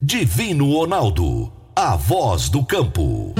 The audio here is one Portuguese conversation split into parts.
Divino Ronaldo, a voz do campo.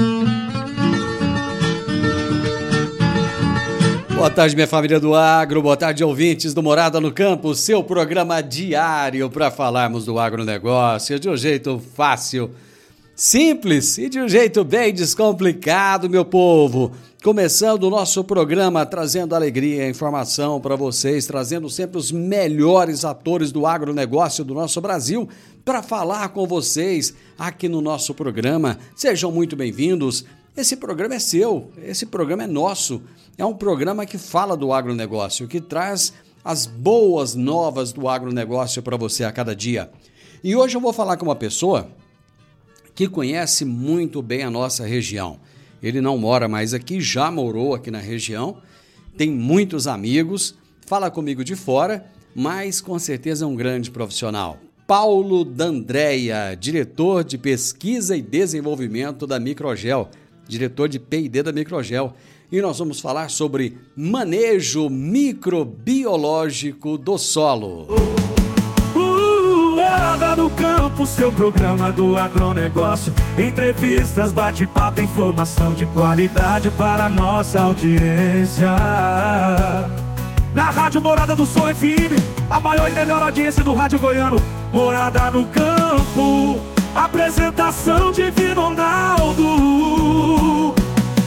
Boa tarde, minha família do agro, boa tarde, ouvintes do Morada no Campo, seu programa diário para falarmos do agronegócio de um jeito fácil, simples e de um jeito bem descomplicado, meu povo. Começando o nosso programa, trazendo alegria e informação para vocês, trazendo sempre os melhores atores do agronegócio do nosso Brasil para falar com vocês aqui no nosso programa. Sejam muito bem-vindos. Esse programa é seu, esse programa é nosso. É um programa que fala do agronegócio, que traz as boas novas do agronegócio para você a cada dia. E hoje eu vou falar com uma pessoa que conhece muito bem a nossa região. Ele não mora mais aqui, já morou aqui na região, tem muitos amigos, fala comigo de fora, mas com certeza é um grande profissional. Paulo D'Andrea, diretor de Pesquisa e Desenvolvimento da Microgel, diretor de P&D da Microgel. E nós vamos falar sobre manejo microbiológico do solo. Morada no Campo, seu programa do agronegócio. Entrevistas, bate-papo, informação de qualidade para a nossa audiência. Na Rádio Morada do Sol FM, a maior e melhor audiência do rádio goiano. Morada no Campo, apresentação de Divino Ronaldo.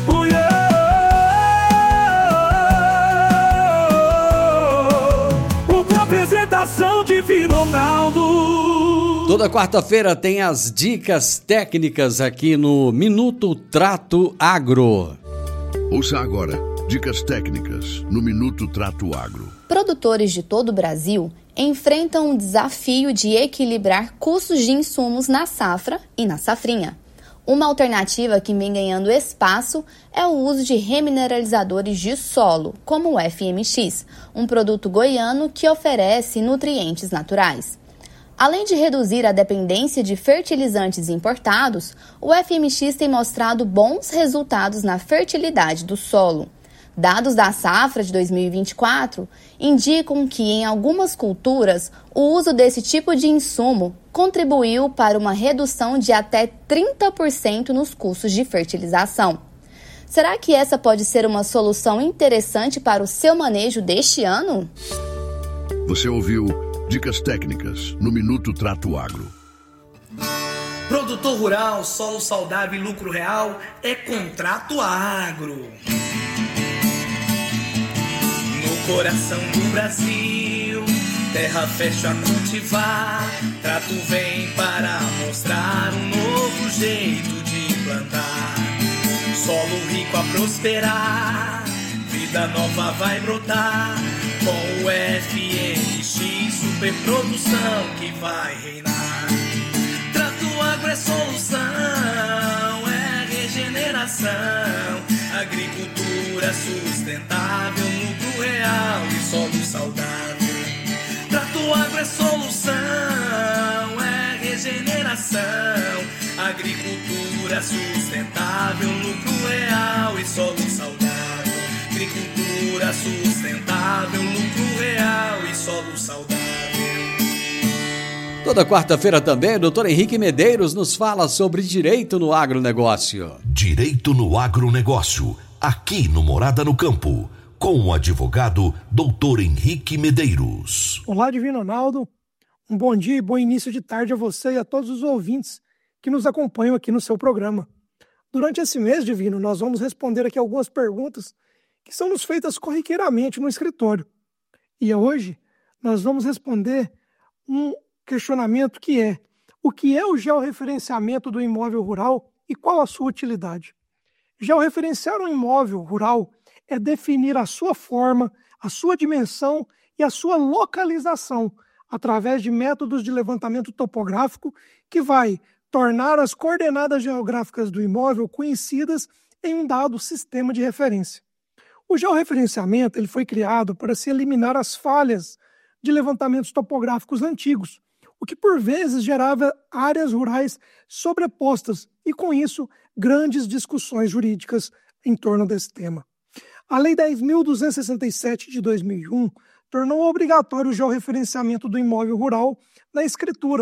Apresentação de Divino Ronaldo. Toda quarta-feira tem as dicas técnicas aqui no Minuto Trato Agro. Ouça agora dicas técnicas no Minuto Trato Agro. Produtores de todo o Brasil enfrentam um desafio de equilibrar custos de insumos na safra e na safrinha. Uma alternativa que vem ganhando espaço é o uso de remineralizadores de solo, como o FMX, um produto goiano que oferece nutrientes naturais. Além de reduzir a dependência de fertilizantes importados, o FMX tem mostrado bons resultados na fertilidade do solo. Dados da safra de 2024 indicam que, em algumas culturas, o uso desse tipo de insumo contribuiu para uma redução de até 30% nos custos de fertilização. Será que essa pode ser uma solução interessante para o seu manejo deste ano? Você ouviu Dicas Técnicas no Minuto Trato Agro. Produtor rural, solo saudável e lucro real é Contrato Agro. No coração do Brasil, terra fértil a cultivar, Trato vem para mostrar um novo jeito de plantar. Solo rico a prosperar, vida nova vai brotar, com o FMX, superprodução que vai reinar. Trato Agro é solução, é regeneração, agricultura sustentável, lucro real e solo saudável. Trato Agro é solução, é regeneração, agricultura sustentável, lucro real e solo saudável. Agricultura sustentável, lucro real e solo saudável. Toda quarta-feira também, o doutor Henrique Medeiros nos fala sobre direito no agronegócio. Direito no agronegócio, aqui no Morada no Campo, com o advogado doutor Henrique Medeiros. Olá, Divino Ronaldo. Um bom dia e bom início de tarde a você e a todos os ouvintes que nos acompanham aqui no seu programa. Durante esse mês, Divino, nós vamos responder aqui algumas perguntas que são nos feitas corriqueiramente no escritório. E hoje nós vamos responder um questionamento que é: o que é o georreferenciamento do imóvel rural e qual a sua utilidade? Georreferenciar um imóvel rural é definir a sua forma, a sua dimensão e a sua localização através de métodos de levantamento topográfico que vai tornar as coordenadas geográficas do imóvel conhecidas em um dado sistema de referência. O georreferenciamento ele foi criado para se eliminar as falhas de levantamentos topográficos antigos, o que por vezes gerava áreas rurais sobrepostas e, com isso, grandes discussões jurídicas em torno desse tema. A Lei 10.267 de 2001 tornou obrigatório o georreferenciamento do imóvel rural na escritura,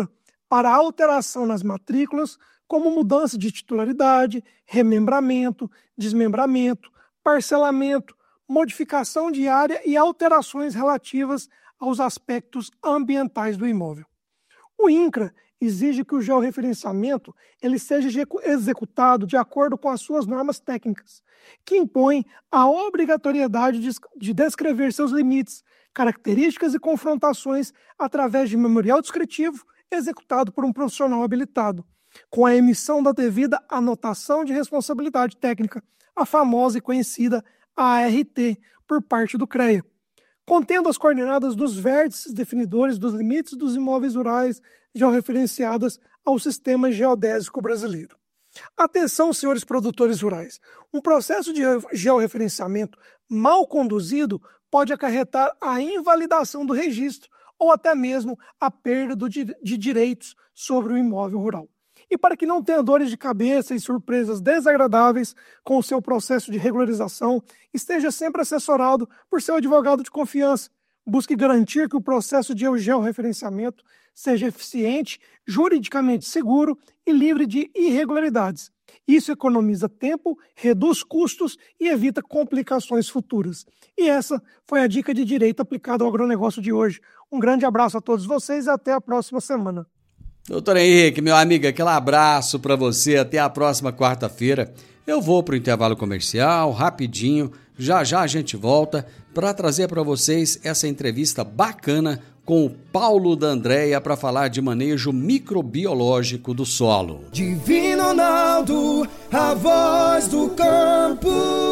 para alteração nas matrículas, como mudança de titularidade, remembramento, desmembramento, parcelamento, modificação de área e alterações relativas aos aspectos ambientais do imóvel. O INCRA exige que o georreferenciamento ele seja executado de acordo com as suas normas técnicas, que impõem a obrigatoriedade de descrever seus limites, características e confrontações através de memorial descritivo executado por um profissional habilitado, com a emissão da devida anotação de responsabilidade técnica, a famosa e conhecida ART, por parte do CREA, contendo as coordenadas dos vértices definidores dos limites dos imóveis rurais georreferenciadas ao Sistema Geodésico Brasileiro. Atenção, senhores produtores rurais, um processo de georreferenciamento mal conduzido pode acarretar a invalidação do registro ou até mesmo a perda de direitos sobre o imóvel rural. E para que não tenha dores de cabeça e surpresas desagradáveis com o seu processo de regularização, esteja sempre assessorado por seu advogado de confiança. Busque garantir que o processo de georreferenciamento seja eficiente, juridicamente seguro e livre de irregularidades. Isso economiza tempo, reduz custos e evita complicações futuras. E essa foi a dica de direito aplicada ao agronegócio de hoje. Um grande abraço a todos vocês e até a próxima semana. Doutor Henrique, meu amigo, aquele abraço para você, até a próxima quarta-feira. Eu vou para o intervalo comercial, rapidinho, já a gente volta para trazer para vocês essa entrevista bacana com o Paulo D'Andrea para falar de manejo microbiológico do solo. Divino Ronaldo, a voz do campo.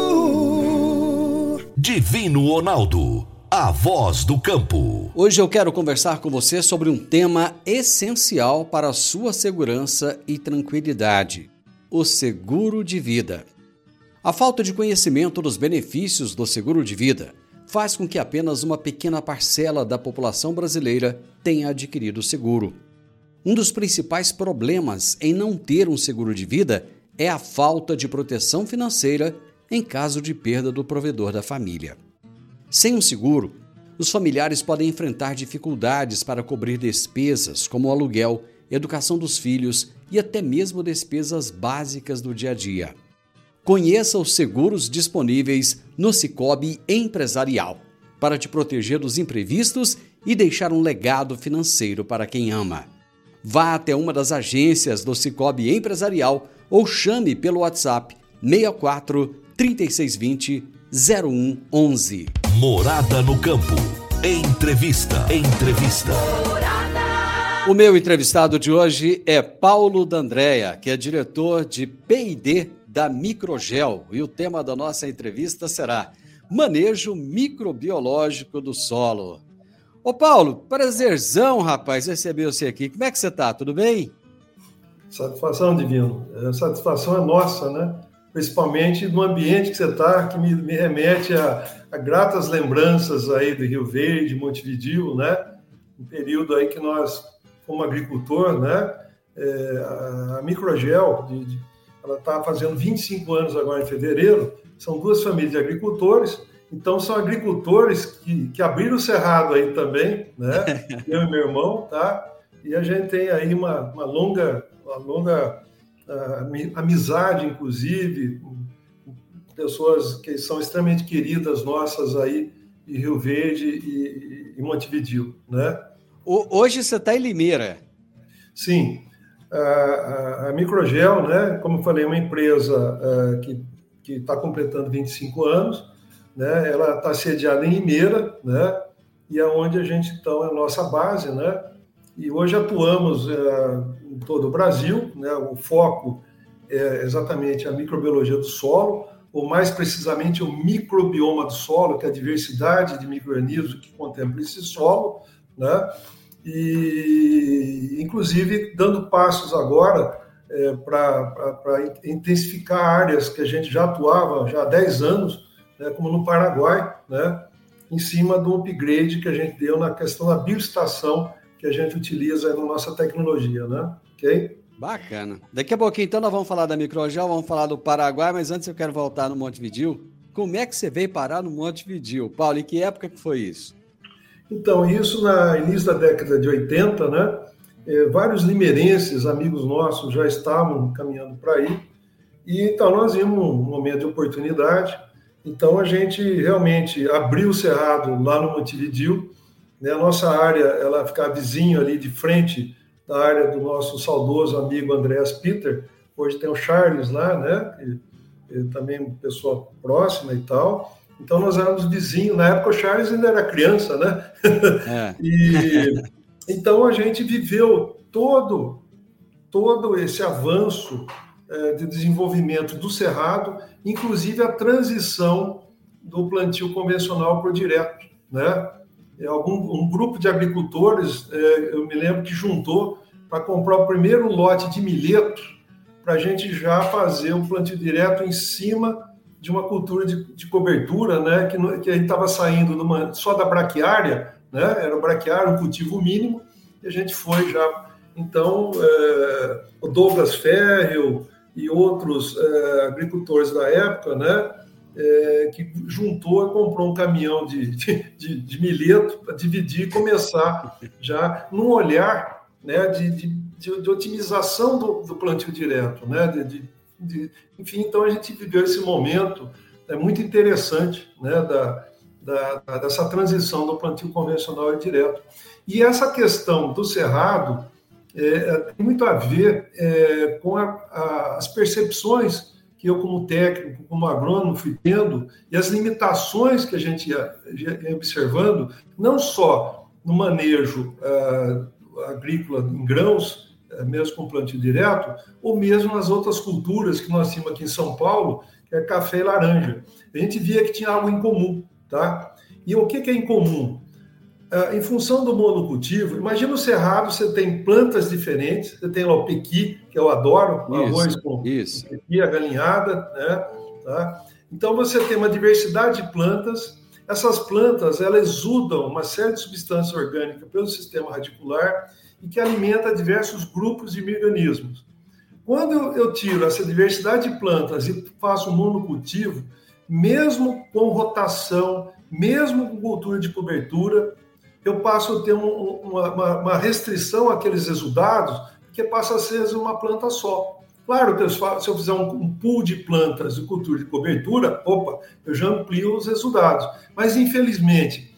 Divino Ronaldo, a voz do campo. Hoje eu quero conversar com você sobre um tema essencial para a sua segurança e tranquilidade: o seguro de vida. A falta de conhecimento dos benefícios do seguro de vida faz com que apenas uma pequena parcela da população brasileira tenha adquirido o seguro. Um dos principais problemas em não ter um seguro de vida é a falta de proteção financeira em caso de perda do provedor da família. Sem um seguro, os familiares podem enfrentar dificuldades para cobrir despesas como o aluguel, educação dos filhos e até mesmo despesas básicas do dia a dia. Conheça os seguros disponíveis no Sicoob Empresarial para te proteger dos imprevistos e deixar um legado financeiro para quem ama. Vá até uma das agências do Sicoob Empresarial ou chame pelo WhatsApp 64 3620 0111. Morada no campo. Entrevista. O meu entrevistado de hoje é Paulo D'Andrea, que é diretor de P&D da Microgel, e o tema da nossa entrevista será manejo microbiológico do solo. Ô Paulo, prazerzão, rapaz, receber você aqui. Como é que você tá? Tudo bem? Satisfação, Divino. A satisfação é nossa, né? Principalmente no ambiente que você está, que me remete a gratas lembranças aí do Rio Verde, Montevidéu, né? Um período aí que nós, como agricultor, né? A Microgel, ela está fazendo 25 anos agora em fevereiro, são duas famílias de agricultores, então são agricultores que abriram o cerrado aí também, né? Eu e meu irmão, tá? E a gente tem aí uma longa amizade, inclusive, pessoas que são extremamente queridas nossas aí em Rio Verde e Montevidéu, né? Hoje você está em Limeira. Sim. A Microgel, né, como eu falei, é uma empresa que está completando 25 anos, né, ela está sediada em Limeira, né, e é onde a gente, então, é a nossa base, né, e hoje atuamos em todo o Brasil, né, o foco é exatamente a microbiologia do solo, ou mais precisamente o microbioma do solo, que é a diversidade de micro-organismos que contempla esse solo, né, e inclusive dando passos agora para intensificar áreas que a gente já atuava já há 10 anos, né, como no Paraguai, né, em cima do upgrade que a gente deu na questão da bioestação que a gente utiliza na nossa tecnologia, né? Ok? Bacana. Daqui a pouquinho, então, nós vamos falar da Microgel, vamos falar do Paraguai, mas antes eu quero voltar no Montevidéu. Como é que você veio parar no Montevidéu, Paulo? E que época que foi isso? Então, isso no início da década de 80, né? vários limeirenses, amigos nossos, já estavam caminhando para aí, e então nós vimos um momento de oportunidade. Então a gente realmente abriu o cerrado lá no Montevidéu, né? A nossa área, ela fica vizinho ali de frente da área do nosso saudoso amigo Andreas Peter. Hoje tem o Charles lá, né? Ele também é uma pessoa próxima e tal. Então nós éramos vizinhos. Na época o Charles ainda era criança, né? Então a gente viveu todo esse avanço de desenvolvimento do cerrado, inclusive a transição do plantio convencional para o direto, né? Um grupo de agricultores, eu me lembro que juntou para comprar o primeiro lote de milheto para a gente já fazer um plantio direto em cima de uma cultura de cobertura, né? Que a gente estava saindo só da braquiária, né? Era o braquiário, um cultivo mínimo, e a gente foi já. Então, o Douglas Ferrell e outros agricultores da época, né? Que juntou e comprou um caminhão de milheto para dividir e começar já num olhar, né, de otimização do plantio direto, né, enfim, então a gente viveu esse momento muito interessante, né, dessa transição do plantio convencional e direto. E essa questão do cerrado tem muito a ver com as percepções que eu, como técnico, como agrônomo, fui tendo, e as limitações que a gente ia observando, não só no manejo agrícola em grãos, mesmo com plantio direto, ou mesmo nas outras culturas que nós tínhamos aqui em São Paulo, que é café e laranja. A gente via que tinha algo em comum, tá? E o que é em comum? Em função do monocultivo, imagina o cerrado, você tem plantas diferentes, você tem lá o pequi, que eu adoro, o arroz com pequi, a galinhada, né? Tá? Então você tem uma diversidade de plantas, essas plantas, elas exudam uma série de substâncias orgânicas pelo sistema radicular e que alimenta diversos grupos de micro-organismos. Quando eu tiro essa diversidade de plantas e faço um monocultivo, mesmo com rotação, mesmo com cultura de cobertura, eu passo a ter uma restrição àqueles exudados, que passa a ser uma planta só. Claro que se eu fizer um pool de plantas de cultura de cobertura, eu já amplio os exudados. Mas, infelizmente,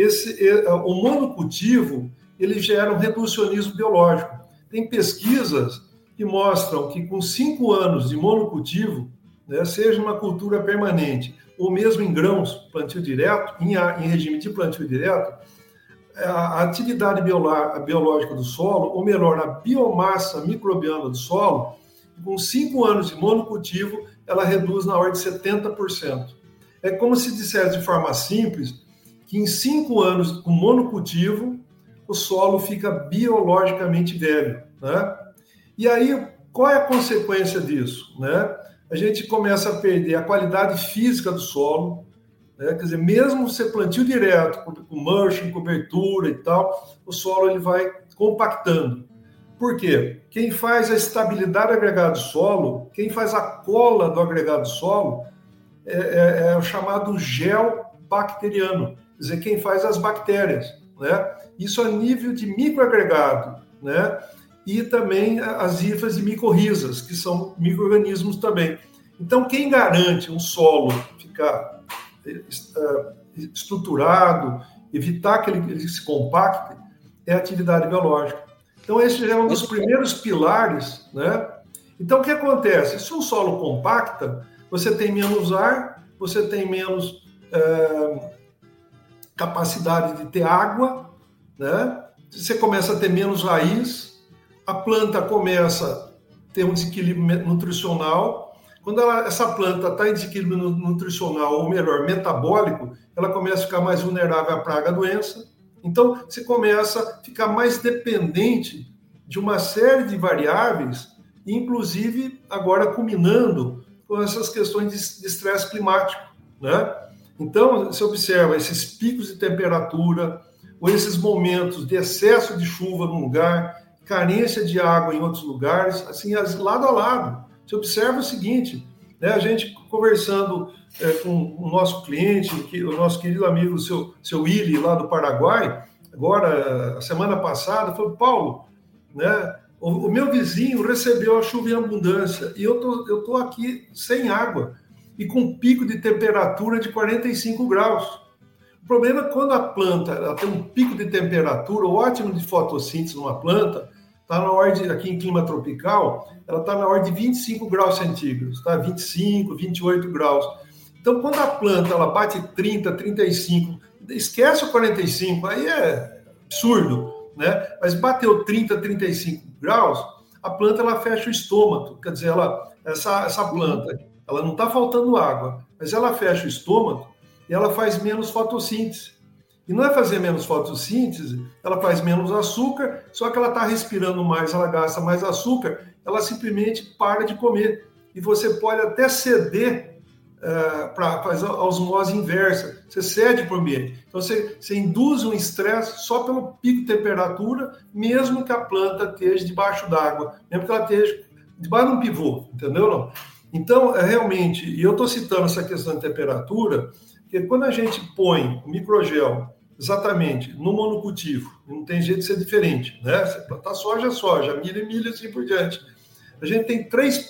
o monocultivo, ele gera um reducionismo biológico. Tem pesquisas que mostram que com 5 anos de monocultivo, né, seja uma cultura permanente, ou mesmo em grãos, plantio direto, em regime de plantio direto, a atividade biológica do solo, ou melhor, a biomassa microbiana do solo, com 5 anos de monocultivo, ela reduz na ordem de 70%. É como se dissesse de forma simples que em 5 anos com monocultivo, o solo fica biologicamente velho, né? E aí, qual é a consequência disso, né? A gente começa a perder a qualidade física do solo, né? Quer dizer, mesmo você plantio direto, com mulching, cobertura e tal, o solo ele vai compactando. Por quê? Quem faz a estabilidade do agregado solo, quem faz a cola do agregado solo, é o chamado gel bacteriano, quer dizer, quem faz as bactérias, né? Isso a nível de microagregado, né? E também as hifas de micorrizas, que são micro-organismos também. Então, quem garante um solo ficar estruturado, evitar que ele se compacte, é a atividade biológica. Então, esse é um dos primeiros pilares, né? Então, o que acontece? Se o solo compacta, você tem menos ar, você tem menos capacidade de ter água, né? Você começa a ter menos raiz, a planta começa a ter um desequilíbrio nutricional. Quando essa planta está em desequilíbrio nutricional, ou melhor, metabólico, ela começa a ficar mais vulnerável à praga, à doença. Então, você começa a ficar mais dependente de uma série de variáveis, inclusive agora culminando com essas questões de estresse climático, né? Então, você observa esses picos de temperatura, ou esses momentos de excesso de chuva num lugar, carência de água em outros lugares, assim, lado a lado. Você observa o seguinte, né? A gente conversando com o nosso cliente, o nosso querido amigo, o seu Willy, lá do Paraguai, agora, a semana passada, falou: Paulo, né? O meu vizinho recebeu a chuva em abundância e eu tô aqui sem água e com um pico de temperatura de 45 graus. O problema é quando a planta ela tem um pico de temperatura, o ótimo de fotossíntese numa planta, está na ordem, aqui em clima tropical, ela está na ordem de 25 graus centígrados, tá? 25, 28 graus. Então, quando a planta ela bate 30, 35, esquece o 45, aí é absurdo, né? Mas bateu 30, 35 graus, a planta ela fecha o estômago, quer dizer, essa planta, ela não está faltando água, mas ela fecha o estômago e ela faz menos fotossíntese. E não é fazer menos fotossíntese, ela faz menos açúcar, só que ela está respirando mais, ela gasta mais açúcar, ela simplesmente para de comer. E você pode até ceder para fazer a osmose inversa, você cede para o ambiente. Então você induz um estresse só pelo pico de temperatura, mesmo que a planta esteja debaixo d'água, mesmo que ela esteja debaixo de um pivô, entendeu? Não? Então, realmente, e eu estou citando essa questão de temperatura, porque quando a gente põe o microgel exatamente no monocultivo, não tem jeito de ser diferente, né? Você plantar soja, milho, assim por diante. A gente tem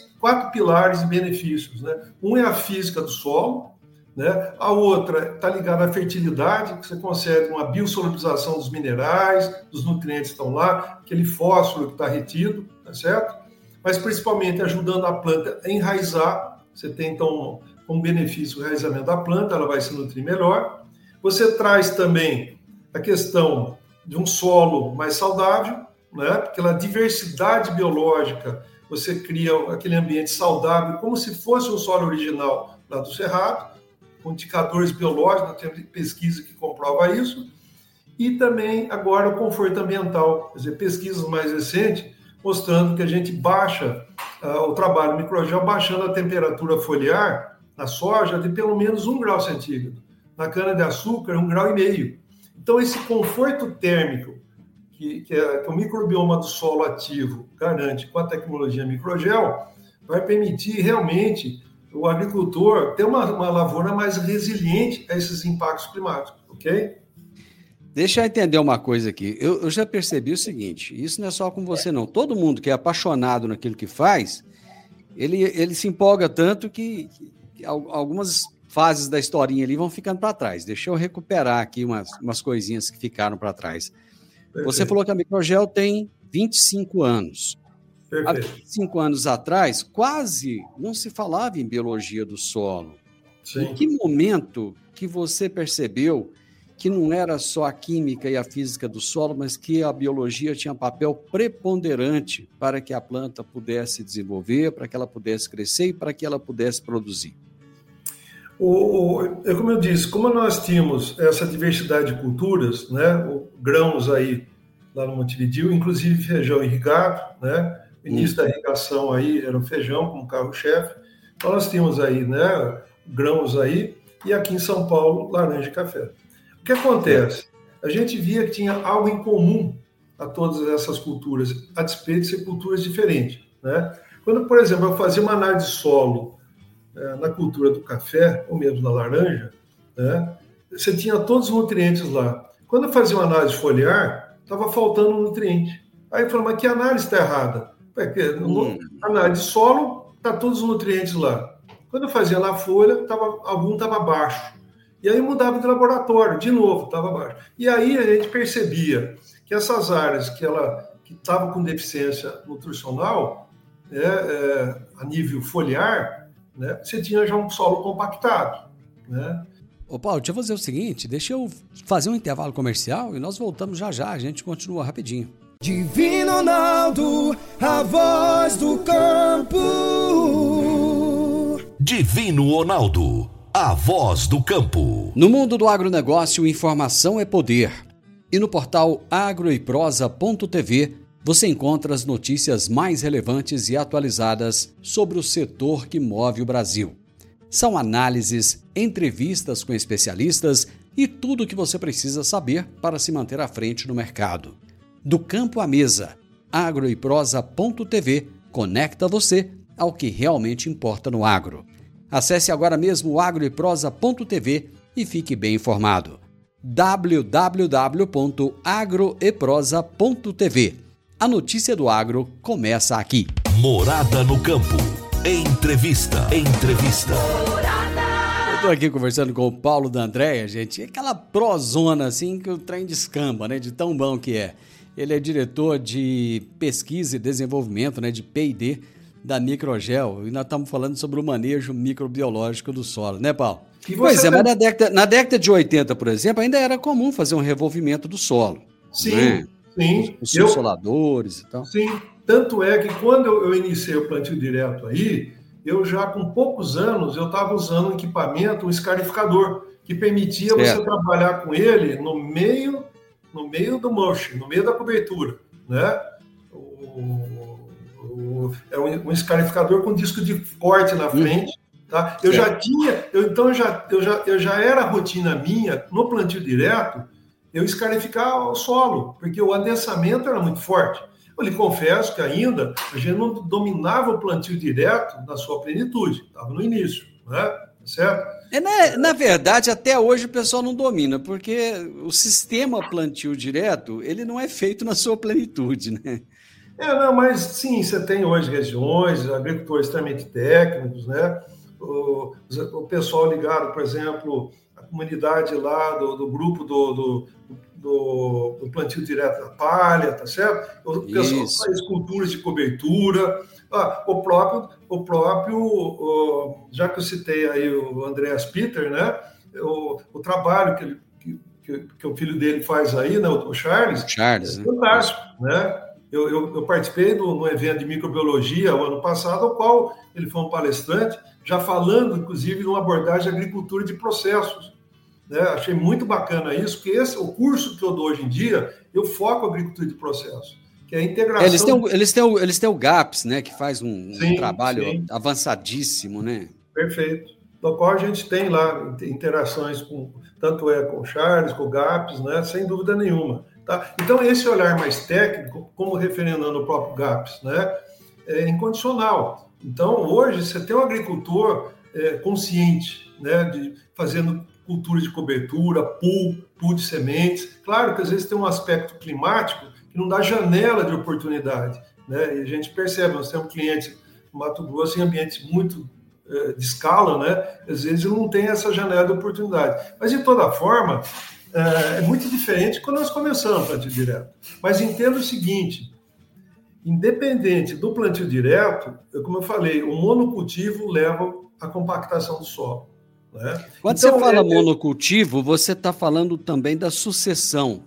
4 pilares de benefícios, né? Um é a física do solo, né? A outra está ligada à fertilidade, que você consegue uma biosolubilização dos minerais, dos nutrientes que estão lá, aquele fósforo que está retido, tá certo? Mas principalmente ajudando a planta a enraizar. Você tem, então, como benefício o enraizamento da planta, ela vai se nutrir melhor. Você traz também a questão de um solo mais saudável, né? Porque a diversidade biológica, você cria aquele ambiente saudável, como se fosse um solo original lá do Cerrado, com indicadores biológicos, nós temos pesquisa que comprova isso, e também agora o conforto ambiental, quer dizer, pesquisas mais recentes, mostrando que a gente baixa o trabalho microgel, baixando a temperatura foliar na soja de pelo menos 1 grau centígrado, na cana-de-açúcar 1,5 graus. Então esse conforto térmico que o microbioma do solo ativo garante com a tecnologia microgel, vai permitir realmente o agricultor ter uma lavoura mais resiliente a esses impactos climáticos, ok? Deixa eu entender uma coisa aqui. Eu já percebi o seguinte, isso não é só com você não. Todo mundo que é apaixonado naquilo que faz, ele se empolga tanto que algumas fases da historinha ali vão ficando para trás. Deixa eu recuperar aqui umas coisinhas que ficaram para trás. Você falou que a Microgel tem 25 anos. Perfeito. Há 25 anos atrás, quase não se falava em biologia do solo. Sim. Em que momento que você percebeu que não era só a química e a física do solo, mas que a biologia tinha um papel preponderante para que a planta pudesse desenvolver, para que ela pudesse crescer e para que ela pudesse produzir? Como eu disse, como nós tínhamos essa diversidade de culturas, né, grãos aí lá no Montevideo, inclusive feijão irrigado, né, o início da irrigação aí era o feijão como carro-chefe, então nós tínhamos aí, né, grãos aí, e aqui em São Paulo, laranja e café. O que acontece? A gente via que tinha algo em comum a todas essas culturas, a despeito de ser culturas diferentes, né? Quando, por exemplo, eu fazia uma análise de solo na cultura do café, ou mesmo na laranja, né, você tinha todos os nutrientes lá. Quando eu fazia uma análise foliar, estava faltando um nutriente. Aí eu falei, mas que análise está errada? Porque na análise de solo, está todos os nutrientes lá. Quando eu fazia na folha, algum estava baixo. E aí mudava de laboratório, de novo, estava baixo. E aí a gente percebia que essas áreas que estavam com deficiência nutricional, a nível foliar, né, você tinha já um solo compactado, né? Ô Paulo, deixa eu fazer o seguinte, deixa eu fazer um intervalo comercial e nós voltamos já, a gente continua rapidinho. Divino Ronaldo, a voz do campo. Divino Ronaldo, a voz do campo. No mundo do agronegócio, informação é poder. E no portal agroeprosa.tv você encontra as notícias mais relevantes e atualizadas sobre o setor que move o Brasil. São análises, entrevistas com especialistas e tudo o que você precisa saber para se manter à frente no mercado. Do campo à mesa, agroeprosa.tv conecta você ao que realmente importa no agro. Acesse agora mesmo o agroeprosa.tv e fique bem informado. www.agroeprosa.tv. A notícia do agro começa aqui. Morada no campo. Entrevista. Eu tô aqui conversando com o Paulo D'Andrea, gente. É aquela prozona assim que o trem descamba, né? De tão bom que é. Ele é diretor de pesquisa e desenvolvimento, né? De P&D da Microgel. E nós estamos falando sobre o manejo microbiológico do solo, né, Paulo? Pois é, mas na década de 80, por exemplo, ainda era comum fazer um revolvimento do solo. Sim, né? sim. Os subsoladores e tal. Sim, tanto é que quando eu iniciei o plantio direto aí, eu já com poucos anos, eu estava usando um equipamento, um escarificador, que permitia você trabalhar com ele no meio do mulch, no meio da cobertura, né? É um escarificador com disco de corte na frente, tá? Eu já era rotina minha, no plantio direto, eu escarificar o solo, porque o adensamento era muito forte. Eu lhe confesso que ainda a gente não dominava o plantio direto na sua plenitude, estava no início, né? Certo? Na verdade, até hoje o pessoal não domina, porque o sistema plantio direto, ele não é feito na sua plenitude, né? Mas sim, você tem hoje regiões, agricultores extremamente técnicos, né? O pessoal ligado, por exemplo, a comunidade lá do grupo do plantio direto da palha, tá certo? O pessoal faz culturas de cobertura. O próprio, já que eu citei aí o Andreas Peter, né? O trabalho que o filho dele faz aí, né? O Charles é fantástico, né? Eu participei de um evento de microbiologia o ano passado, ao qual ele foi um palestrante, já falando, inclusive, de uma abordagem de agricultura de processos. Né? Achei muito bacana isso, porque o curso que eu dou hoje em dia, eu foco a agricultura de processos, que é a integração... Eles têm o GAPS, né? Que faz um trabalho avançadíssimo, né? Perfeito. No qual a gente tem lá interações com o Charles, com o GAPS, né? Sem dúvida nenhuma. Tá? Então, esse olhar mais técnico, como referendando o próprio GAPS, né, é incondicional. Então, hoje, você tem um agricultor consciente, né, fazendo cultura de cobertura, pool de sementes. Claro que, às vezes, tem um aspecto climático que não dá janela de oportunidade. Né, e a gente percebe, nós temos clientes no Mato Grosso em ambientes muito de escala, né, às vezes não tem essa janela de oportunidade. Mas, de toda forma... É muito diferente quando nós começamos o plantio direto. Mas entenda o seguinte, independente do plantio direto, como eu falei, o monocultivo leva à compactação do solo. Né? Quando você fala monocultivo, você está falando também da sucessão,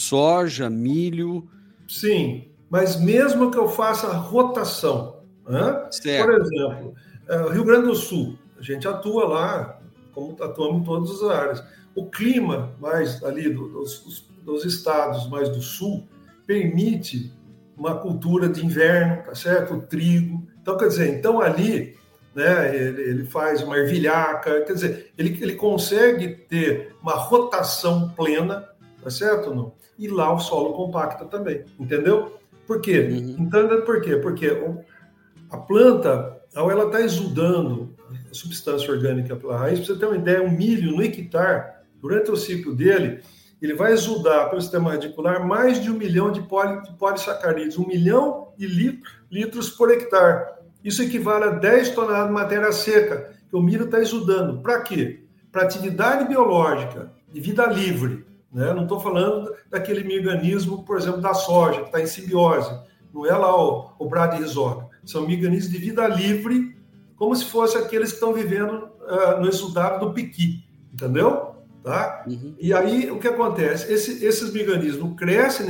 soja, milho... Sim, mas mesmo que eu faça a rotação, né? Por exemplo, Rio Grande do Sul, a gente atua lá, como atuamos em todas as áreas. O clima mais ali dos estados mais do sul permite uma cultura de inverno, tá certo? O trigo. Então, quer dizer, ali, né, ele faz uma ervilhaca, quer dizer, ele consegue ter uma rotação plena, tá certo ou não? E lá o solo compacta também, entendeu? Por quê? Entenda por quê? Porque a planta, ao ela está exudando a substância orgânica pela raiz, pra você ter uma ideia, um milho no hectare, durante o ciclo dele, ele vai exudar pelo sistema radicular mais de 1 milhão de polissacarídeos, 1 milhão de litros por hectare. Isso equivale a 10 toneladas de matéria seca que o milho está exudando. Para quê? Para atividade biológica de vida livre. Né? Não estou falando daquele mecanismo, por exemplo, da soja, que está em simbiose. Não é lá o bradyrhizoma. São mecanismos de vida livre, como se fossem aqueles que estão vivendo no exudado do piqui. Entendeu? Tá? E aí, o que acontece? Esses mecanismos crescem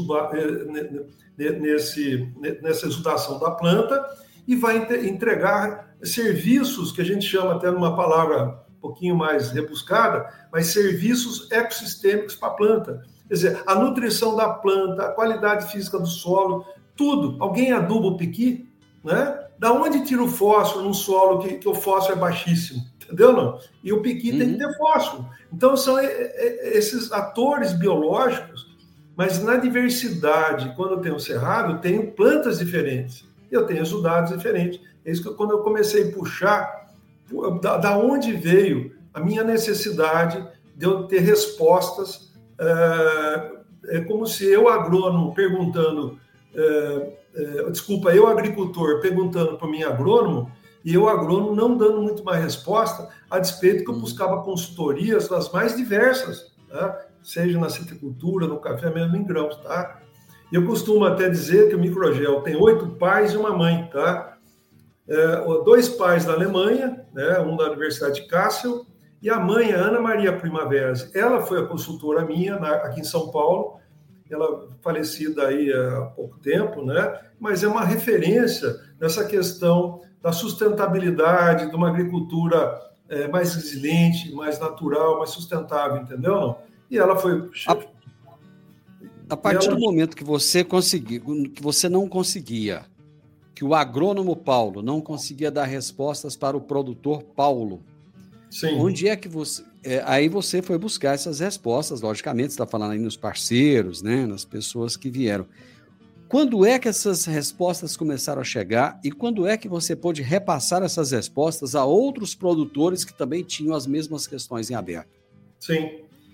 nessa exudação da planta e vai entregar serviços, que a gente chama até numa palavra um pouquinho mais rebuscada, mas serviços ecossistêmicos para a planta. Quer dizer, a nutrição da planta, a qualidade física do solo, tudo. Alguém aduba o piqui? Né? Da onde tira o fósforo num solo que o fósforo é baixíssimo? Entendeu, não? E o piqui tem que ter fósforo. Então, são esses atores biológicos, mas na diversidade, quando eu tenho cerrado, eu tenho plantas diferentes. Eu tenho exudados diferentes. É isso que quando eu comecei a puxar, da onde veio a minha necessidade de eu ter respostas, é como se eu, agrônomo, perguntando desculpa, eu agricultor perguntando para o meu agrônomo, e eu agrônomo não dando muito mais resposta, a despeito que eu buscava consultorias das mais diversas, tá? Seja na citricultura, no café, mesmo em grãos, tá? Eu costumo até dizer que o Microgel tem 8 pais e uma mãe, tá? 2 pais da Alemanha, né? Um da Universidade de Kassel, e a mãe, a Ana Maria Primaveras. Ela foi a consultora minha aqui em São Paulo, ela falecida aí há pouco tempo, né? Mas é uma referência nessa questão da sustentabilidade, de uma agricultura mais resiliente, mais natural, mais sustentável, entendeu? Não? E ela foi... A partir do momento que você conseguiu, que você não conseguia, que o agrônomo Paulo não conseguia dar respostas para o produtor Paulo, sim. Onde é que você... aí você foi buscar essas respostas, logicamente, você está falando aí nos parceiros, né, nas pessoas que vieram. Quando é que essas respostas começaram a chegar e quando é que você pôde repassar essas respostas a outros produtores que também tinham as mesmas questões em aberto? Sim.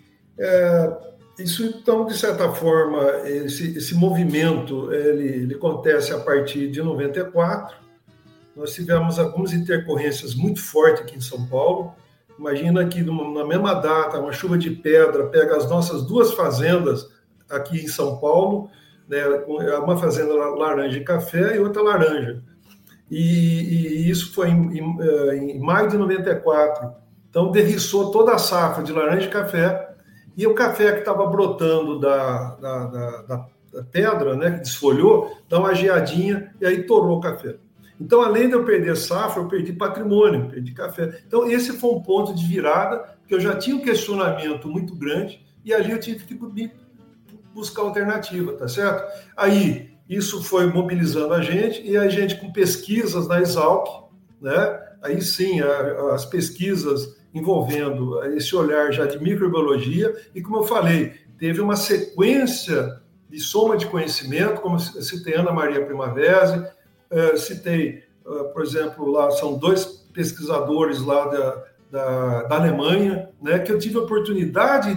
Isso, então, de certa forma, esse movimento, ele acontece a partir de 94. Nós tivemos algumas intercorrências muito fortes aqui em São Paulo. Imagina que na mesma data, uma chuva de pedra pega as nossas 2 fazendas aqui em São Paulo, né, uma fazenda laranja e café e outra laranja. E isso foi em maio de 94. Então, derriçou toda a safra de laranja e café. E o café que estava brotando da pedra, né, que desfolhou, dá uma geadinha e aí torou o café. Então, além de eu perder safra, eu perdi patrimônio, perdi café. Então, esse foi um ponto de virada, porque eu já tinha um questionamento muito grande e ali eu tive que buscar alternativa, tá certo? Aí, isso foi mobilizando a gente e a gente com pesquisas na Exalc, né? Aí sim, as pesquisas envolvendo esse olhar já de microbiologia e, como eu falei, teve uma sequência de soma de conhecimento, como eu citei Ana Maria Primaveras, citei, por exemplo, lá são 2 pesquisadores lá da Alemanha, né, que eu tive a oportunidade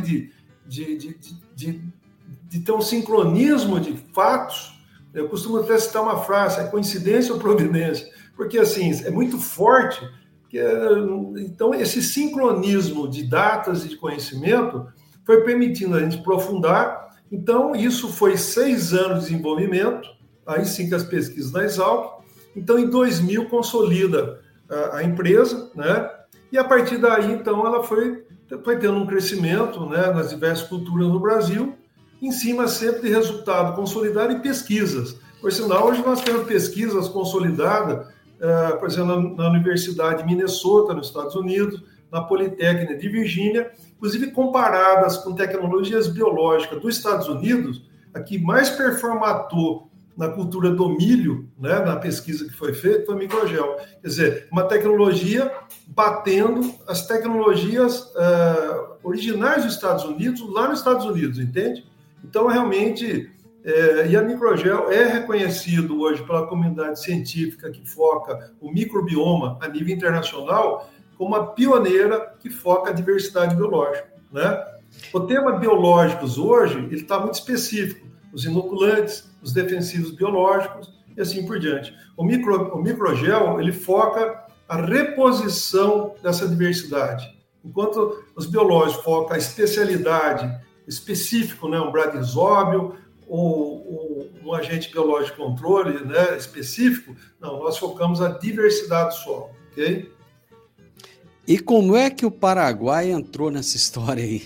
de ter um sincronismo de fatos. Eu costumo até citar uma frase, é coincidência ou providência? Porque, assim, é muito forte. Então, esse sincronismo de datas e de conhecimento foi permitindo a gente aprofundar. Então, isso foi 6 anos de desenvolvimento, aí sim que as pesquisas na Exalc. Então, em 2000, consolida a empresa, né? E a partir daí, então, ela foi tendo um crescimento, né, nas diversas culturas no Brasil, em cima sempre de resultado consolidado e pesquisas. Por sinal, hoje nós temos pesquisas consolidadas, por exemplo, na Universidade de Minnesota, nos Estados Unidos, na Politécnica de Virgínia, inclusive comparadas com tecnologias biológicas dos Estados Unidos, a que mais performatou na cultura do milho, né, na pesquisa que foi feita, foi o Microgel. Quer dizer, uma tecnologia batendo as tecnologias originais dos Estados Unidos, lá nos Estados Unidos, entende? Então, realmente, e a Microgel é reconhecido hoje pela comunidade científica que foca o microbioma a nível internacional como uma pioneira que foca a diversidade biológica, né? O tema biológicos hoje, ele está muito específico. Os inoculantes, os defensivos biológicos e assim por diante. O Microgel, ele foca a reposição dessa diversidade. Enquanto os biológicos focam a especialidade específico, né, um bradisóbio ou um agente biológico de controle, né, específico, não, nós focamos a diversidade do solo, ok? E como é que o Paraguai entrou nessa história aí?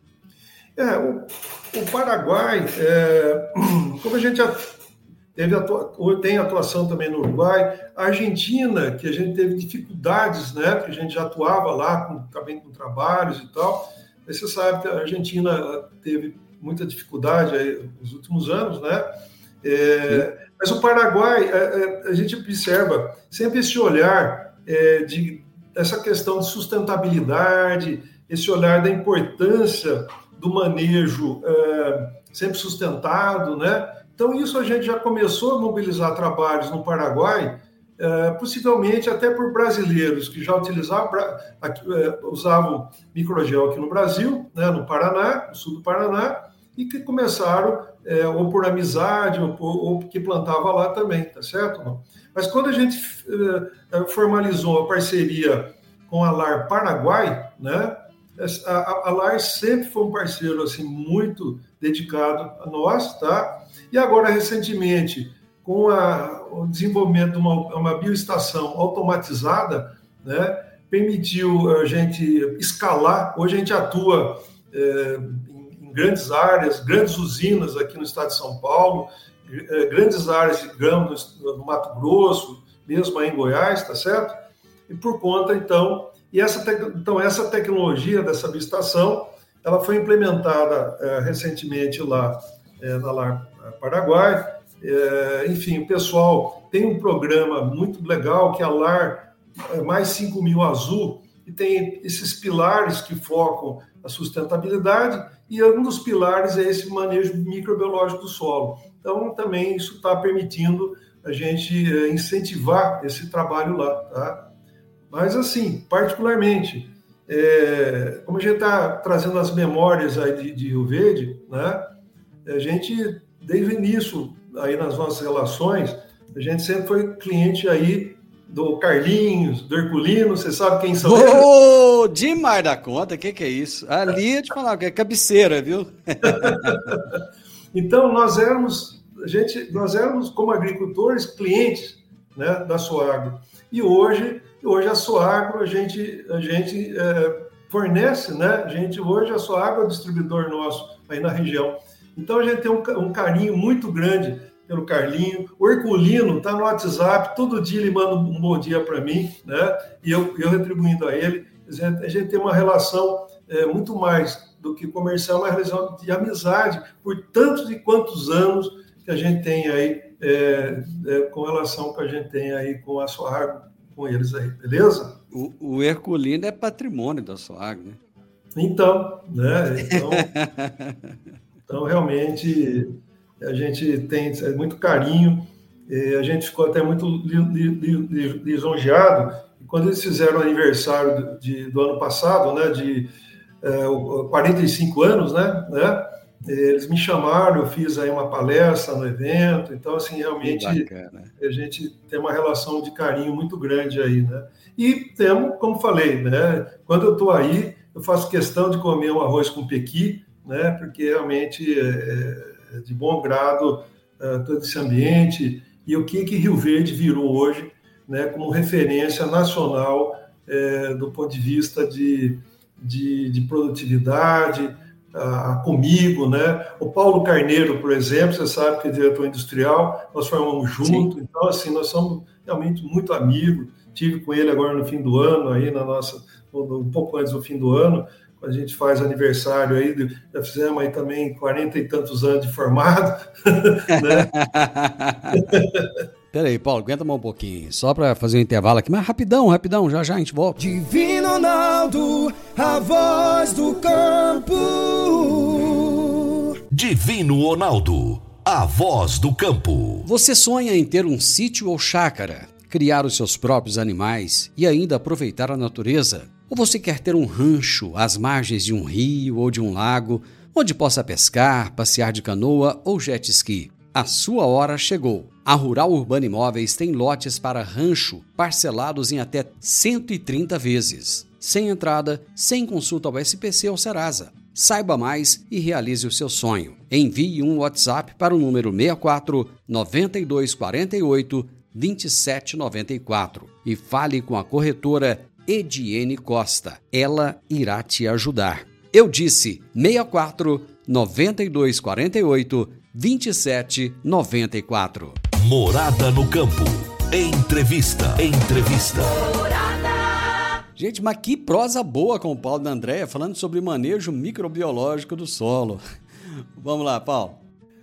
O Paraguai, como a gente já tem atuação também no Uruguai, a Argentina, que a gente teve dificuldades, né, porque a gente já atuava lá também com trabalhos e tal. Você sabe que a Argentina teve muita dificuldade aí nos últimos anos, né? Mas o Paraguai, a gente observa sempre esse olhar essa questão de sustentabilidade, esse olhar da importância do manejo sempre sustentado, né? Então, isso a gente já começou a mobilizar trabalhos no Paraguai, possivelmente até por brasileiros que já usavam Microgel aqui no Brasil, né, no Paraná, no sul do Paraná, e que começaram ou por amizade, ou porque plantava lá também, tá certo? Não? Mas quando a gente formalizou a parceria com a LAR Paraguai, né, a LAR sempre foi um parceiro assim, muito dedicado a nós, tá? E agora, recentemente, com o desenvolvimento de uma bioestação automatizada, né, permitiu a gente escalar. Hoje a gente atua em grandes áreas, grandes usinas aqui no estado de São Paulo, grandes áreas de grão no Mato Grosso, mesmo aí em Goiás, tá certo? E por conta, então, essa tecnologia dessa bioestação, ela foi implementada recentemente lá na LAR Paraguai. Enfim, o pessoal tem um programa muito legal, que é a LAR mais 5.000 Azul, e tem esses pilares que focam a sustentabilidade, e um dos pilares é esse manejo microbiológico do solo. Então, também isso está permitindo a gente incentivar esse trabalho lá, tá? Mas, assim, particularmente, como a gente está trazendo as memórias aí de Rio Verde, né, a gente, desde o início, aí nas nossas relações, a gente sempre foi cliente aí do Carlinhos, do Herculino, você sabe quem são eles? Ô, demais da conta, que é isso? Ali eu te falar, que é cabeceira, viu? Então, nós éramos, como agricultores, clientes, né, da Soagro. E hoje a Soagro, a gente fornece, né? Hoje a Soagro é o distribuidor nosso aí na região. Então, a gente tem um carinho muito grande pelo Carlinho. O Herculino está no WhatsApp, todo dia ele manda um bom dia para mim, né? E eu retribuindo a ele. A gente tem uma relação muito mais do que comercial, uma relação de amizade por tantos e quantos anos que a gente tem aí, com relação que a gente tem aí com a Soagro, com eles aí, beleza? O Herculino é patrimônio da Soagro, né? Então, né? Então, realmente, a gente tem muito carinho, a gente ficou até muito lisonjeado. E quando eles fizeram o aniversário do ano passado, né, de 45 anos, né, eles me chamaram, eu fiz aí uma palestra no evento. Então, assim, realmente, a gente tem uma relação de carinho muito grande aí, né? E temos, como falei, né, quando eu estou aí, eu faço questão de comer um arroz com pequi, né, porque realmente é de bom grado todo esse ambiente, e o que Rio Verde virou hoje, né, como referência nacional do ponto de vista de produtividade, comigo, né? O Paulo Carneiro, por exemplo, você sabe que é diretor industrial, nós formamos junto. Sim. Então, assim, nós somos realmente muito amigos. Tive com ele agora no fim do ano, aí um pouco antes do fim do ano, a gente faz aniversário aí, já fizemos aí também 40 e tantos anos de formado, né? Peraí, Paulo, aguenta mais um pouquinho, só para fazer um intervalo aqui, mas rapidão, já a gente volta. Divino Ronaldo, a voz do campo. Divino Ronaldo, a voz do campo. Você sonha em ter um sítio ou chácara, criar os seus próprios animais e ainda aproveitar a natureza? Ou você quer ter um rancho às margens de um rio ou de um lago, onde possa pescar, passear de canoa ou jet ski? A sua hora chegou. A Rural Urbana Imóveis tem lotes para rancho parcelados em até 130 vezes, sem entrada, sem consulta ao SPC ou Serasa. Saiba mais e realize o seu sonho. Envie um WhatsApp para o número 64 9248 2794 e fale com a corretora Ediene Costa. Ela irá te ajudar. Eu disse 64 9248 2794. Morada no campo. Entrevista. Morada. Gente, mas que prosa boa com o Paulo e a Andréia falando sobre manejo microbiológico do solo. Vamos lá, Paulo.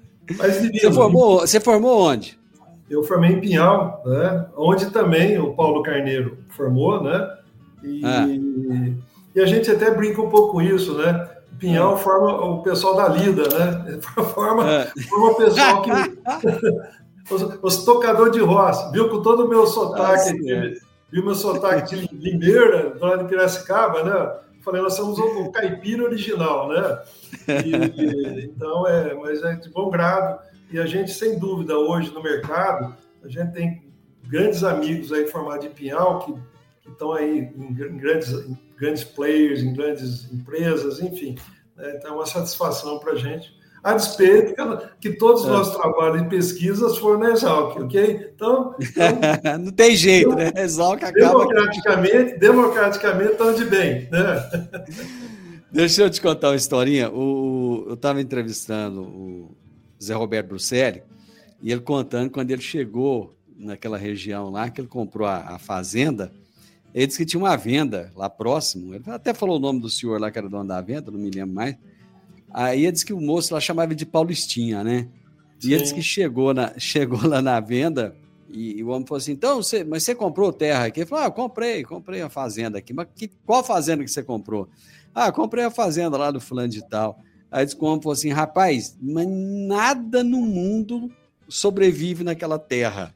Você formou onde? Eu formei em Pinhal, né? Onde também o Paulo Carneiro formou, né? E a gente até brinca um pouco com isso, né? Pinhal forma o pessoal da lida, né? Forma o pessoal que... os tocadores de roça, viu? Com todo o meu sotaque, viu meu sotaque de Limeira, do lado de Piracicaba, né? Falei, nós somos o caipira original, né? Então, mas é de bom grado. E a gente, sem dúvida, hoje no mercado, a gente tem grandes amigos aí formados de Pinhal que estão aí em grandes players, em grandes empresas, enfim. Né? Então, é uma satisfação para a gente. A despeito que todos os nossos trabalhos de pesquisas foram na Exalc, ok? Então não tem jeito, né? Exalc acaba... Democraticamente estão de bem, né? Deixa eu te contar uma historinha. Eu estava entrevistando o Zé Roberto Bruselli e ele contando quando ele chegou naquela região lá, que ele comprou a fazenda, ele disse que tinha uma venda lá próximo. Ele até falou o nome do senhor lá que era dono da venda, não me lembro mais. Aí ele disse que o moço lá chamava de Paulistinha, né? E ele disse que chegou lá na venda e o homem falou assim, então, mas você comprou terra aqui? Ele falou, comprei a fazenda aqui. Mas qual fazenda que você comprou? Comprei a fazenda lá do fulano de tal. Aí disse que o homem falou assim, rapaz, mas nada no mundo sobrevive naquela terra.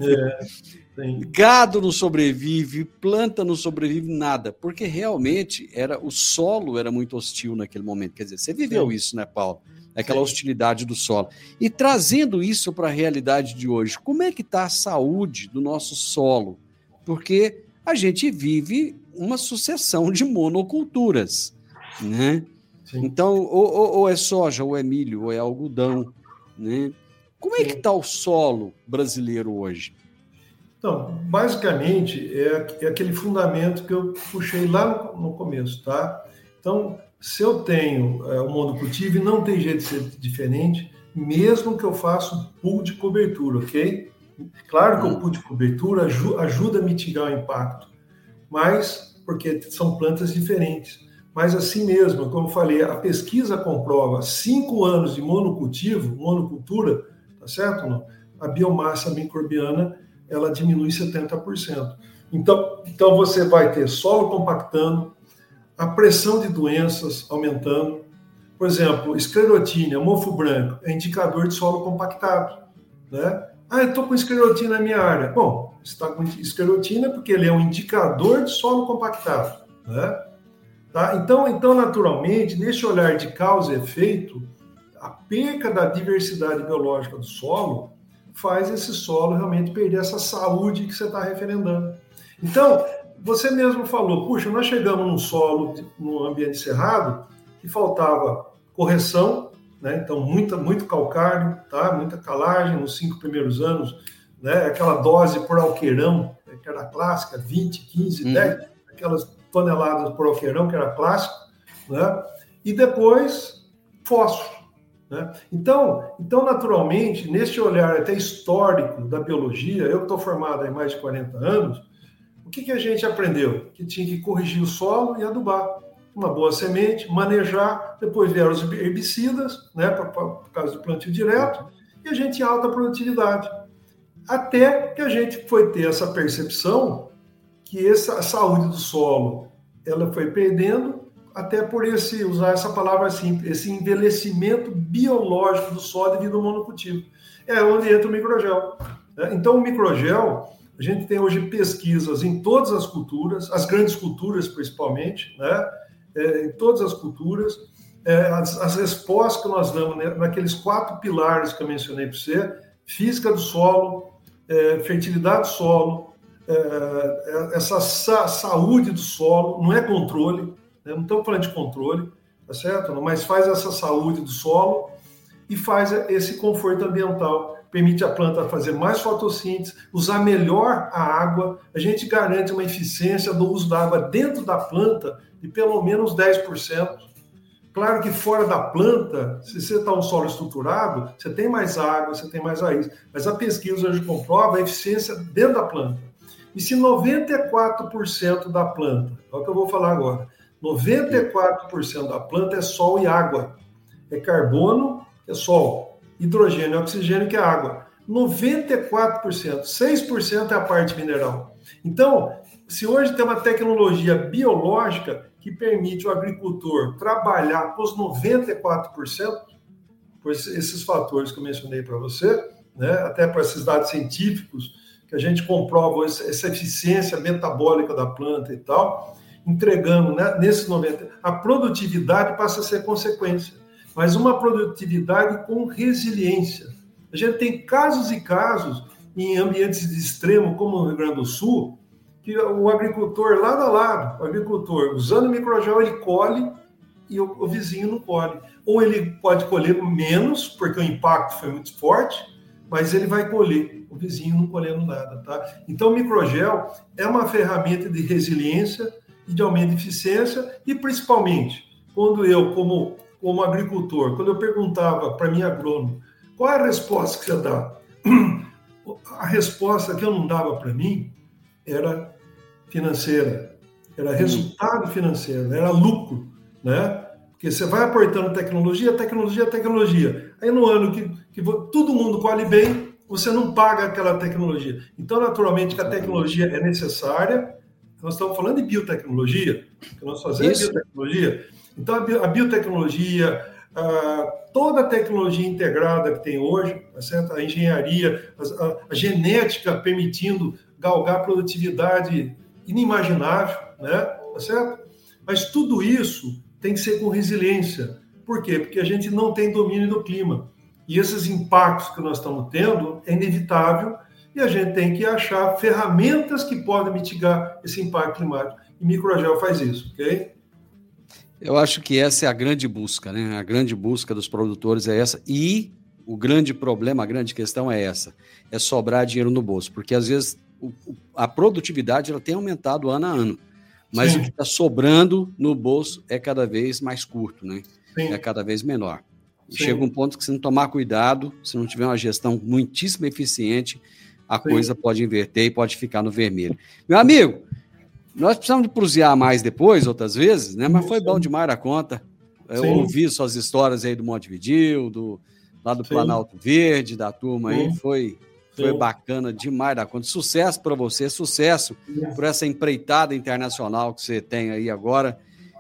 Gado não sobrevive, planta não sobrevive, nada, porque realmente o solo era muito hostil naquele momento. Quer dizer, você viveu isso, né, Paulo? Aquela hostilidade do solo. E trazendo isso para a realidade de hoje, como é que está a saúde do nosso solo? Porque a gente vive uma sucessão de monoculturas, né? Então, ou é soja, ou é milho, ou é algodão, né? Como é que está o solo brasileiro hoje? Então, basicamente, é aquele fundamento que eu puxei lá no começo, tá? Então, se eu tenho um monocultivo, e não tem jeito de ser diferente, mesmo que eu faça um pool de cobertura, ok? Claro que o pool de cobertura ajuda a mitigar o impacto, mas porque são plantas diferentes. Mas assim mesmo, como eu falei, a pesquisa comprova 5 anos de monocultura, tá certo ou não? A biomassa microbiana, ela diminui 70%. Então você vai ter solo compactando, a pressão de doenças aumentando. Por exemplo, esclerotínia, mofo branco, é indicador de solo compactado, né? Eu estou com esclerotina na minha área. Bom, você está com esclerotina porque ele é um indicador de solo compactado, né? Tá? Então, naturalmente, nesse olhar de causa e efeito, a perca da diversidade biológica do solo faz esse solo realmente perder essa saúde que você está referendando. Então, você mesmo falou, puxa, nós chegamos num solo, num ambiente cerrado, que faltava correção, né? Então, muito calcário, tá? Muita calagem nos 5 primeiros anos, né? Aquela dose por alqueirão, que era clássica, 20, 15, 10, aquelas toneladas por alqueirão, que era clássico, né? E depois, fósforo. Né? Então, naturalmente, neste olhar até histórico da biologia, eu que estou formado há mais de 40 anos, o que a gente aprendeu? Que tinha que corrigir o solo e adubar. Uma boa semente, manejar, depois vieram os herbicidas, né, por causa do plantio direto, e a gente tinha alta produtividade. Até que a gente foi ter essa percepção que a saúde do solo ela foi perdendo, até por usar essa palavra assim, esse envelhecimento biológico do solo devido ao monocultivo. É onde entra o microgel. Né? Então, o microgel, a gente tem hoje pesquisas em todas as culturas, as grandes culturas principalmente, né? Em todas as culturas, as respostas que nós damos, né, naqueles 4 pilares que eu mencionei para você, física do solo, fertilidade do solo, essa saúde do solo, não é controle, né? Não estamos falando de controle, tá certo? Mas faz essa saúde do solo e faz esse conforto ambiental, permite a planta fazer mais fotossíntese, usar melhor a água, a gente garante uma eficiência do uso da água dentro da planta de pelo menos 10%. Claro que fora da planta, se você está um solo estruturado, você tem mais água, você tem mais raiz, mas a pesquisa hoje comprova a eficiência dentro da planta. E se 94% da planta, é o que eu vou falar agora, 94% da planta é sol e água. É carbono, é sol. Hidrogênio e oxigênio, que é água. 94%. 6% é a parte mineral. Então, se hoje tem uma tecnologia biológica que permite o agricultor trabalhar com os 94%, por esses fatores que eu mencionei para você, né, até para esses dados científicos, que a gente comprova essa eficiência metabólica da planta e tal, entregando, né, nesses 90, a produtividade passa a ser consequência, mas uma produtividade com resiliência. A gente tem casos e casos em ambientes de extremo, como no Rio Grande do Sul, que o agricultor lado a lado, o agricultor usando microgel, ele colhe e o vizinho não colhe. Ou ele pode colher menos, porque o impacto foi muito forte, mas ele vai colher, o vizinho não colhendo nada, tá? Então, o microgel é uma ferramenta de resiliência e de aumento de eficiência, e principalmente, quando eu, como agricultor, quando eu perguntava para minha agrônomo, qual é a resposta que você dá? A resposta que eu não dava para mim era financeira, era resultado financeiro, era lucro, né? Porque você vai aportando tecnologia. Aí no ano que todo mundo colhe bem, você não paga aquela tecnologia. Então, naturalmente, que a tecnologia é necessária. Nós estamos falando de biotecnologia, que nós fazemos biotecnologia. Então, a biotecnologia, toda a tecnologia integrada que tem hoje, tá certo? A engenharia, a genética permitindo galgar produtividade inimaginável, né? Tá certo? Mas tudo isso tem que ser com resiliência. Por quê? Porque a gente não tem domínio do clima. E esses impactos que nós estamos tendo é inevitável e a gente tem que achar ferramentas que podem mitigar esse impacto climático. E microgel faz isso, ok? Eu acho que essa é a grande busca, né? A grande busca dos produtores é essa. E o grande problema, a grande questão é essa. É sobrar dinheiro no bolso. Porque, às vezes, a produtividade ela tem aumentado ano a ano. Mas o que está sobrando no bolso é cada vez mais curto, né? É cada vez menor. Chega um ponto que, se não tomar cuidado, se não tiver uma gestão muitíssimo eficiente, a coisa pode inverter e pode ficar no vermelho. Meu amigo, nós precisamos de prosear mais depois, outras vezes, né? Mas foi bom demais a conta. Eu ouvi suas histórias aí do Montevidéu, lá do Planalto Verde, da turma aí, foi bacana demais da conta. Sucesso para você, sucesso por essa empreitada internacional que você tem aí agora.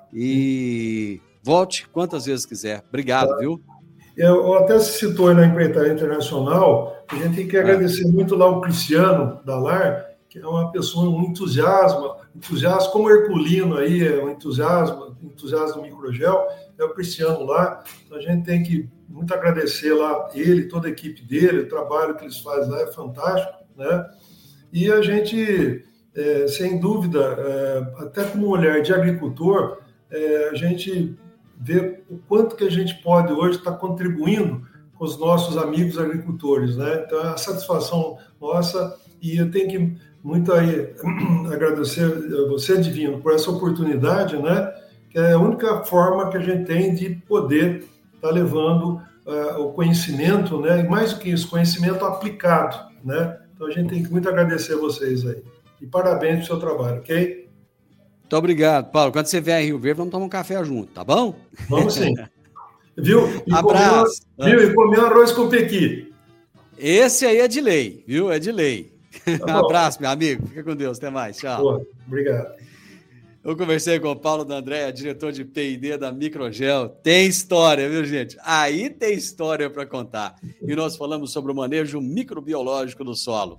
E volte quantas vezes quiser. Obrigado, viu? Eu até citou na empreitada internacional, a gente tem que agradecer muito lá o Cristiano Dalar, que é uma pessoa, um entusiasmo como herculino aí, é um entusiasmo do microgel, é o Cristiano lá. Então a gente tem que muito agradecer lá ele, toda a equipe dele, o trabalho que eles fazem lá é fantástico, né? E a gente, sem dúvida, até com um olhar de agricultor, a gente vê o quanto que a gente pode hoje estar contribuindo com os nossos amigos agricultores, né? Então, é a satisfação nossa, e eu tenho que muito aí agradecer a você, Divino, por essa oportunidade, né? Que é a única forma que a gente tem de poder estar levando o conhecimento, né? E mais do que isso, conhecimento aplicado, né? Então, a gente tem que muito agradecer a vocês aí. E parabéns pelo seu trabalho, ok? Muito obrigado, Paulo. Quando você vier em Rio Verde, vamos tomar um café junto, tá bom? Vamos sim. Viu? Abraço. E comer arroz com pequi. Esse aí é de lei, viu? É de lei. Tá Abraço, meu amigo. Fica com Deus. Até mais. Tchau. Boa. Obrigado. Eu conversei com o Paulo D'Andrea, diretor de P&D da Microgel. Tem história, viu, gente? Aí tem história para contar. E nós falamos sobre o manejo microbiológico do solo.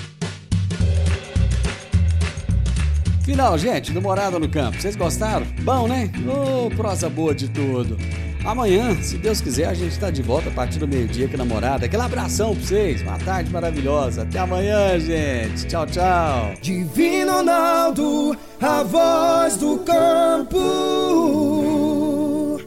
Final, gente, do Morada no Campo. Vocês gostaram? Bom, né? Prosa boa de tudo. Amanhã, se Deus quiser, a gente está de volta a partir do meio-dia aqui na Morada. Aquele abração para vocês. Uma tarde maravilhosa. Até amanhã, gente. Tchau, tchau. Divino Ronaldo, a voz do campo.